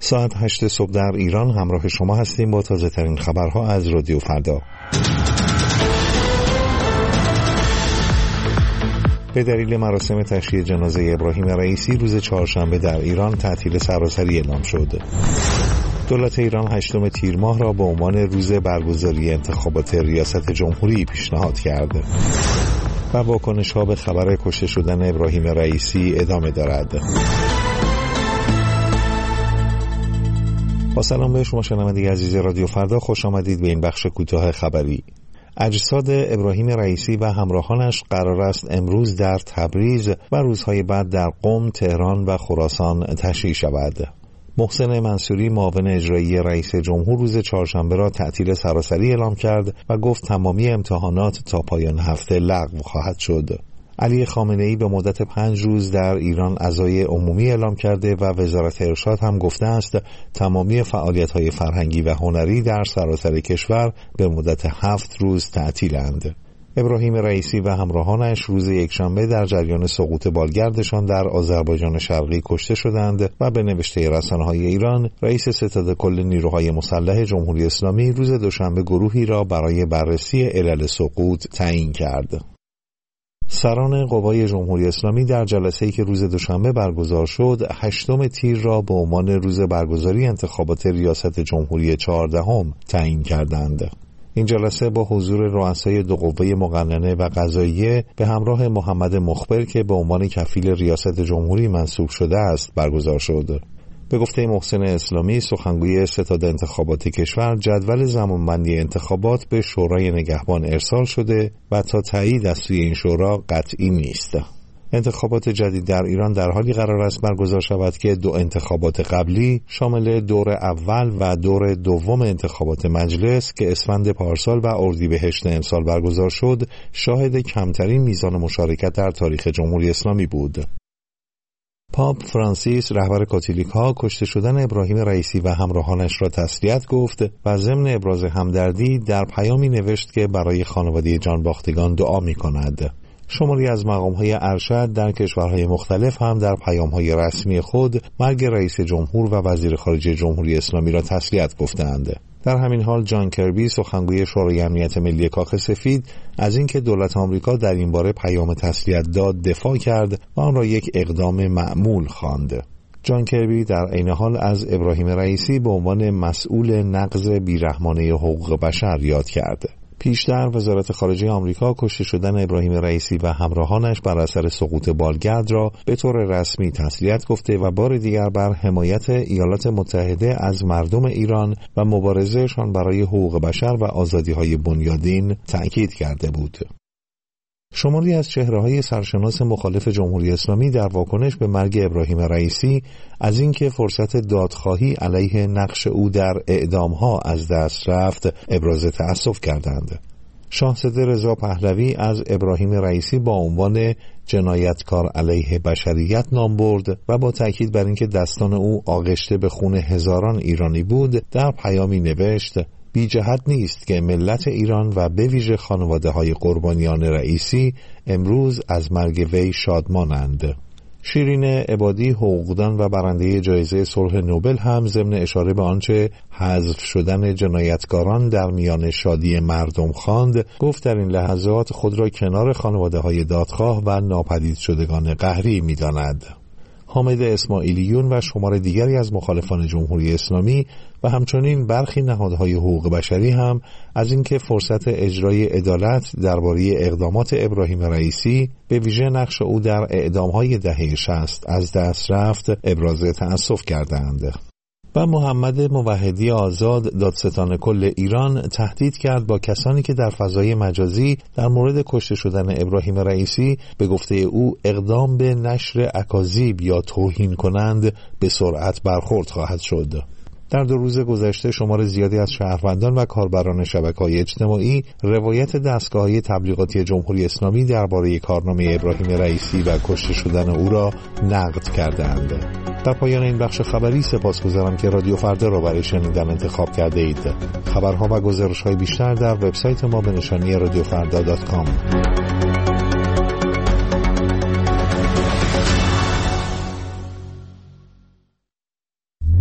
ساعت 8 صبح در ایران همراه شما هستیم با تازه ترین خبرها از رادیو فردا. به دلیل مراسم تشییع جنازه ابراهیم رئیسی روز چهارشنبه در ایران تعطیل سراسری اعلام شد. دولت ایران 8 تیر ماه را به عنوان روز برگزاری انتخابات ریاست جمهوری پیشنهاد کرد. و واکنش‌ها به خبر کشته شدن ابراهیم رئیسی ادامه دارد. با سلام به شما شنونده عزیز رادیو فردا، خوش آمدید به این بخش کوتاه خبری. اجساد ابراهیم رئیسی و همراهانش قرار است امروز در تبریز و روزهای بعد در قم، تهران و خراسان تشییع شود. محسن منصوری معاون اجرایی رئیس جمهور روز چهارشنبه را تعطیل سراسری اعلام کرد و گفت تمامی امتحانات تا پایان هفته لغو خواهد شد. علی خامنه‌ای به مدت 5 روز در ایران عزای عمومی اعلام کرده و وزارت ارشاد هم گفته است تمامی فعالیت‌های فرهنگی و هنری در سراسر کشور به مدت 7 روز تعطیلند. ابراهیم رئیسی و همراهانش روز یکشنبه در جریان سقوط بالگردشان در آذربایجان شرقی کشته شدند و به نوشته رسانه‌های ایران رئیس ستاد کل نیروهای مسلح جمهوری اسلامی روز دوشنبه گروهی را برای بررسی علل سقوط تعیین کرد. سران قوای جمهوری اسلامی در جلسه‌ای که روز دوشنبه برگزار شد 8 تیر را به عنوان روز برگزاری انتخابات ریاست جمهوری 14 تعیین کردند. این جلسه با حضور رؤسای 2 قوه مقننه و قضاییه به همراه محمد مخبر که به عنوان کفیل ریاست جمهوری منصوب شده است برگزار شد. به گفته محسن اسلامی سخنگوی ستاد انتخابات کشور، جدول زمانبندی انتخابات به شورای نگهبان ارسال شده و تا تایید از سوی این شورا قطعی نیست. انتخابات جدید در ایران در حالی قرار است برگزار شود که 2 انتخابات قبلی شامل دور اول و دور دوم انتخابات مجلس که اسفند پارسال و اردیبهشت امسال برگزار شد، شاهد کمترین میزان مشارکت در تاریخ جمهوری اسلامی بود. پاپ فرانسیس رهبر کاتولیک‌ها کشته شدن ابراهیم رئیسی و همراهانش را تسلیت گفت و ضمن ابراز همدردی در پیامی نوشت که برای خانواده جانباختگان دعا می‌کند. شماری از مقام‌های ارشد در کشورهای مختلف هم در پیام‌های رسمی خود مرگ رئیس جمهور و وزیر خارجه جمهوری اسلامی را تسلیت گفتند. در همین حال جان کربی سخنگوی شورای امنیت ملی کاخ سفید از اینکه دولت آمریکا در این باره پیام تسلیت داد دفاع کرد و آن را یک اقدام معمول خواند. جان کربی در عین حال از ابراهیم رئیسی به عنوان مسئول نقض بیرحمانه حقوق بشر یاد کرد. پیشتر وزارت خارجه آمریکا کشته شدن ابراهیم رئیسی و همراهانش بر اثر سقوط بالگرد را به طور رسمی تسلیت گفته و بار دیگر بر حمایت ایالات متحده از مردم ایران و مبارزهشان برای حقوق بشر و آزادی‌های بنیادین تأکید کرده بود. شماری از چهره‌های سرشناس مخالف جمهوری اسلامی در واکنش به مرگ ابراهیم رئیسی از اینکه فرصت دادخواهی علیه نقش او در اعدام‌ها از دست رفت ابراز تأسف کردند. شاهزاده رضا پهلوی از ابراهیم رئیسی با عنوان جنایتکار علیه بشریت نام برد و با تأکید بر اینکه دستان او آغشته به خون هزاران ایرانی بود در پیامی نوشت: بی جهت نیست که ملت ایران و به ویژه خانواده‌های قربانیان رئیسی امروز از مرگ وی شادمانند. شیرین عبادی حقوقدان و برنده جایزه صلح نوبل هم ضمن اشاره به آنچه حذف شدن جنایتکاران در میان شادی مردم خواند، گفت در این لحظات خود را کنار خانواده‌های دادخواه و ناپدید شدگان قهری می‌داند. حامد اسماعیلیون و شمار دیگری از مخالفان جمهوری اسلامی و همچنین برخی نهادهای حقوق بشری هم از اینکه فرصت اجرای عدالت درباره اقدامات ابراهیم رئیسی به ویژه نقش او در اعدام‌های دهه 60 از دست رفت ابراز تأسف کردند. و محمد موحدی آزاد دادستان کل ایران تهدید کرد با کسانی که در فضای مجازی در مورد کشته شدن ابراهیم رئیسی به گفته او اقدام به نشر اکاذیب یا توهین کنند به سرعت برخورد خواهد شد. در 2 روز گذشته شمار زیادی از شهروندان و کاربران شبکه‌های اجتماعی روایت دستگاه‌های تبلیغاتی جمهوری اسلامی درباره کارنامه ابراهیم رئیسی و کشته شدن او را نقد کردند. در پایان این بخش خبری سپاسگزارم که رادیو فردا را برای شنیدن انتخاب کرده اید. خبرها و گزارش‌های بیشتر در وبسایت ما به نشانی radiofrda.com.